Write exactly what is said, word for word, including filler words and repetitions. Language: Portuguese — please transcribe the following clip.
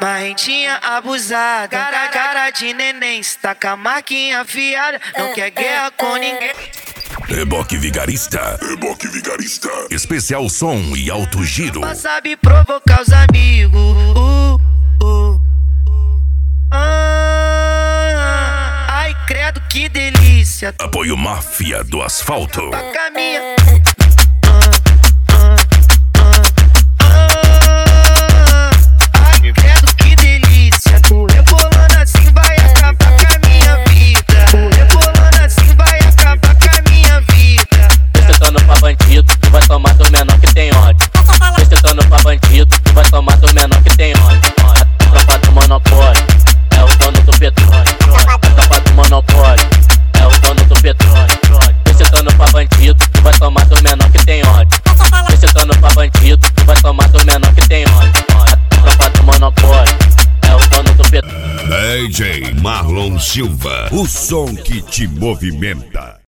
Marrentinha abusada, cara, cara de neném, está com a marquinha afiada, não quer guerra com ninguém. Reboque Vigarista, Reboque Vigarista, especial som e alto giro. Só sabe provocar os amigos. Uh, uh, ah, ai, credo, que delícia. Apoio Máfia do Asfalto. A caminha. Tu vai tomar do menor que tem ódio. Descetando pra bandido, tu vai tomar do menor que tem ódio. Tropa do monopólio, é o dono do petróleo. Tropa do monopólio, é o dono do petróleo. Descetando pra bandido, tu vai tomar do menor que tem ódio. Descetando pra bandido, tu vai tomar do menor que tem ódio. Tropa do monopólio, é o dono do petróleo. D J Marlon Silva, o som que te movimenta.